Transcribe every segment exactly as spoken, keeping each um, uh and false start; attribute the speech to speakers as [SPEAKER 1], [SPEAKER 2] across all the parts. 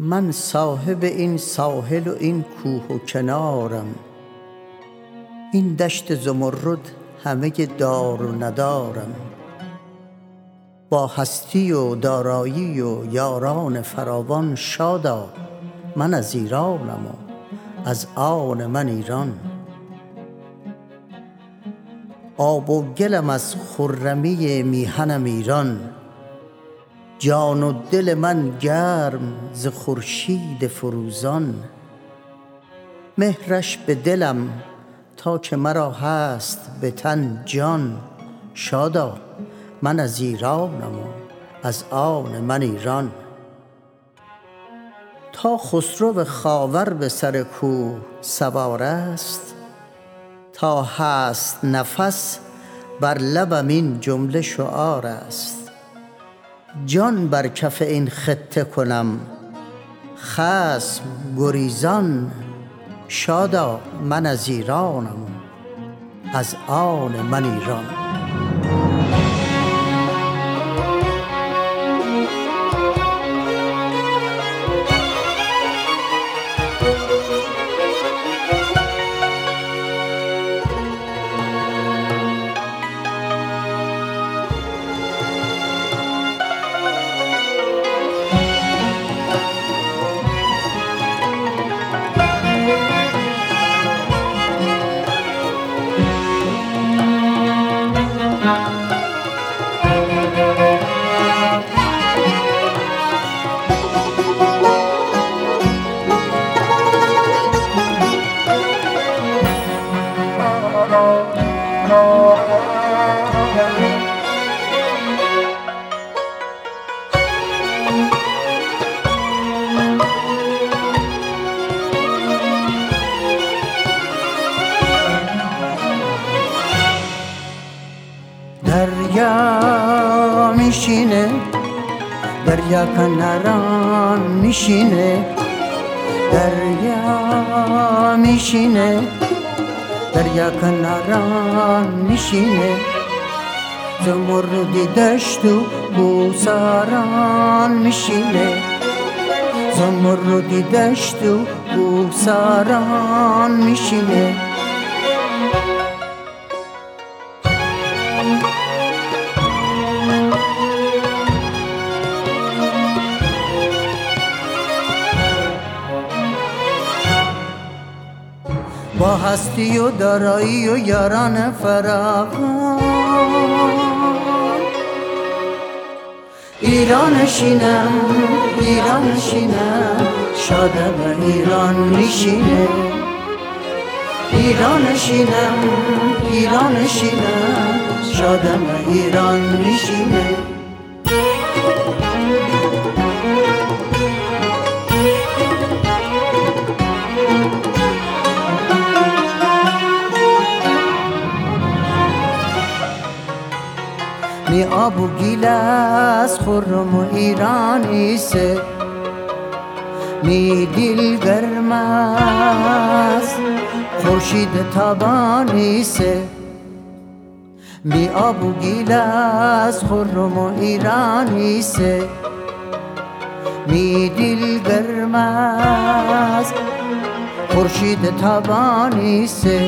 [SPEAKER 1] من صاحب این ساحل و این کوه و کنارم، این دشت زمرد همه دار و ندارم. با هستی و دارایی و یاران فراوان شادا من از ایرانم و از آن من ایران. آب و گلم از خرمی میهنم ایران، جان و دل من گرم ز خورشید فروزان. مهرش به دلم تا که مرا هست به تن جان، شادا من از ایرانم و از آن من ایران. تا خسرو خاور به سر کوه سوار است، تا هست نفس بر لبم این جمله شعار است. جان بر کف این خطه کنم خصم گریزان، شادا من از ایرانم و از آن من ایران. دریا میشینه، دریا کناران میشینه، دریا میشینه، دریا کناران میشینه. زمردی دشت و بوساران میشینه، زمردی دشت و بوساران میشینه. با هستی و دارایی و یاران فراوان ایرانشینم، ایرانشینم، شادم ایران میشینه. ایرانشینم، ایرانشینم، شادم ایران میشینه. می آب و گیل از خرم و ایرانی سه، می دل گرم از خورشید تابانی سه. می آب و گیل از خرم و ایرانی سه، می دل گرم از خورشید تابانی سه.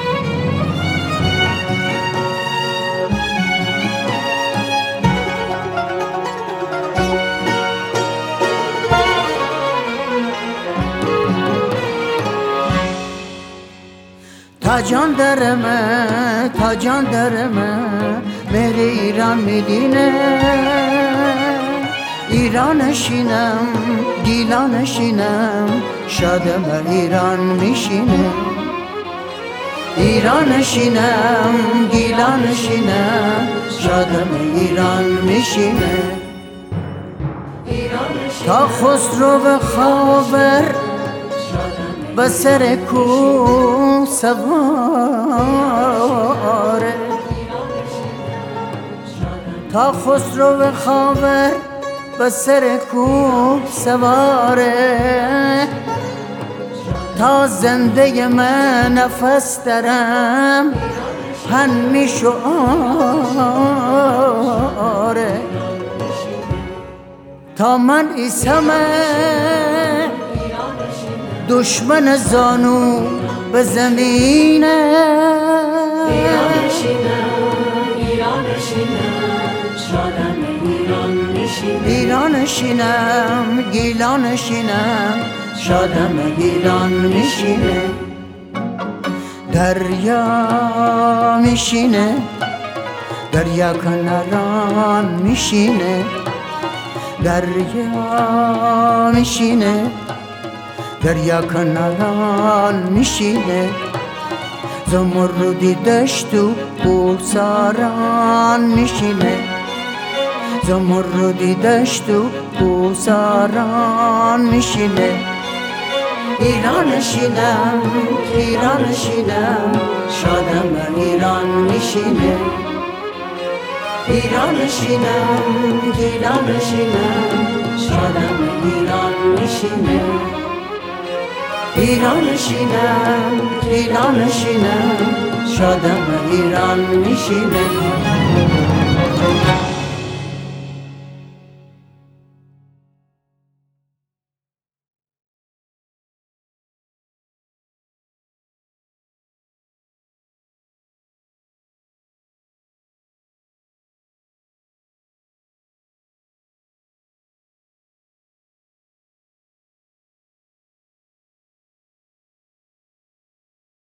[SPEAKER 1] تا جان درمه، تا جان درمه، مهر ایران میدینه. ایرانشینم، گیلانشینم، شادم ایران میشینه. ایرانشینم، گیلانشینم، شادم ایران میشینه. تا خسرو خاور به سر کوه سواره، تا خسرو خاور به سر کوه سواره. تا زنده من نفس درم هنمی شعاره. تا من ایسمه دشمن زانو به زمینه.
[SPEAKER 2] ایران نشینم ایران نشینم شادم ایران نشینم.
[SPEAKER 1] ایران نشینم گیلان نشینم شادم ایران میشینه. دریا میشینه دریا کناران میشینه. دریا میشینه دریا کناران میشینه. زمردی دشت و کوساران میشینه. زمردی دشت و کوساران میشینه. ایران نشینم ایران نشینم شادم ایران میشینه. ایران نشینم ایران نشینم شادم ایران میشینه. ایران نشینم ایران نشینم شادم ایران میشینه.